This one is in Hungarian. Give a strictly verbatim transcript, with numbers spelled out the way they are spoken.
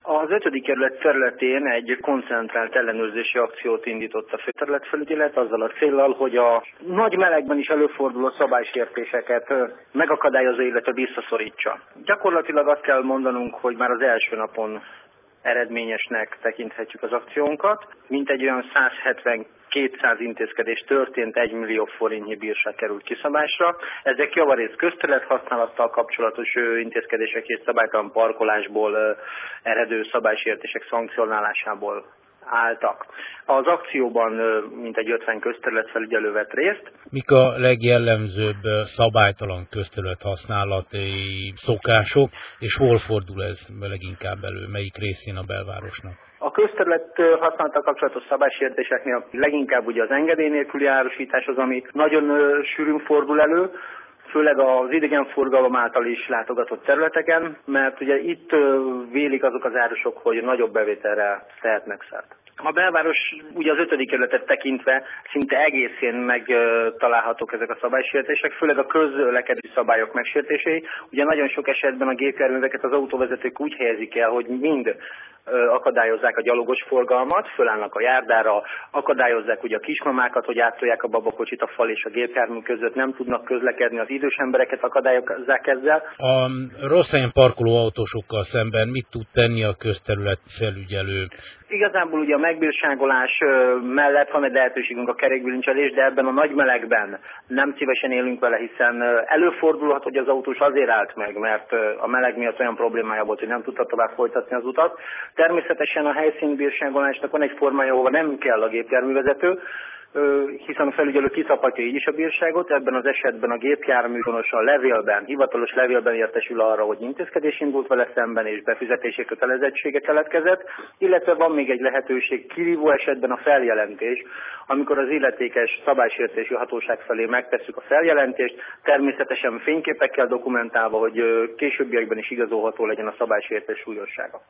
Az ötödik kerület területén egy koncentrált ellenőrzési akciót indított a főterületfelügyelet azzal a céllal, hogy a nagy melegben is előforduló szabálysértéseket megakadályozza, illetve visszaszorítsa. Gyakorlatilag azt kell mondanunk, hogy már az első napon eredményesnek tekinthetjük az akciónkat. Mintegy olyan száz hetven-kétszáz intézkedés történt, egy millió forintnyi bírság került kiszabásra. Ezek javarészt közterület használattal kapcsolatos intézkedések és szabálytalan parkolásból eredő szabálysértések szankcionálásából álltak. Az akcióban mintegy ötven közterületfelügyelő vett részt. Mik a legjellemzőbb szabálytalan közterület használati szokások, és hol fordul ez leginkább elő, melyik részén a belvárosnak? A közterület használattal kapcsolatos szabálysértéseknél leginkább ugye az engedély nélküli árusítás az, ami nagyon sűrűn fordul elő, főleg az idegenforgalom által is látogatott területeken, mert ugye itt vélik azok az árusok, hogy nagyobb bevételre tehetnek szert. A belváros ugye az ötödik kerületet tekintve szinte egészén megtalálhatók ezek a szabálysértések, főleg a közlekedési szabályok megsértései. Ugye nagyon sok esetben a gépjárműveket az autóvezetők úgy helyezik el, hogy mind akadályozzák a gyalogos forgalmat, fölállnak a járdára, akadályozzák ugye a kismamákat, hogy áttolják a babakocsit a fal és a gépjármű között, nem tudnak közlekedni, az idős embereket akadályozzák ezzel. A rossz helyen parkoló autósokkal szemben mit tud tenni a közterület felügyelő? Igazából ugye a megbírságolás mellett van egy lehetőségünk a kerékbilincselés, de ebben a nagy melegben nem szívesen élünk vele, hiszen előfordulhat, hogy az autós azért állt meg, mert a meleg miatt olyan problémája volt, hogy nem tudta tovább folytatni az utat. Természetesen a helyszínbírságolásnak van egy formája, ahova nem kell a gépjárművezető, hiszen a felügyelő kiszabhatja így is a bírságot, ebben az esetben a gépjárművonos a levélben, hivatalos levélben értesül arra, hogy intézkedés indult vele szemben és befizetési kötelezettsége keletkezett, illetve van még egy lehetőség kirívó esetben a feljelentés, amikor az illetékes szabálysértési hatóság felé megtesszük a feljelentést, természetesen fényképekkel dokumentálva, hogy későbbiekben is igazolható legyen a szabálysértés súlyossága.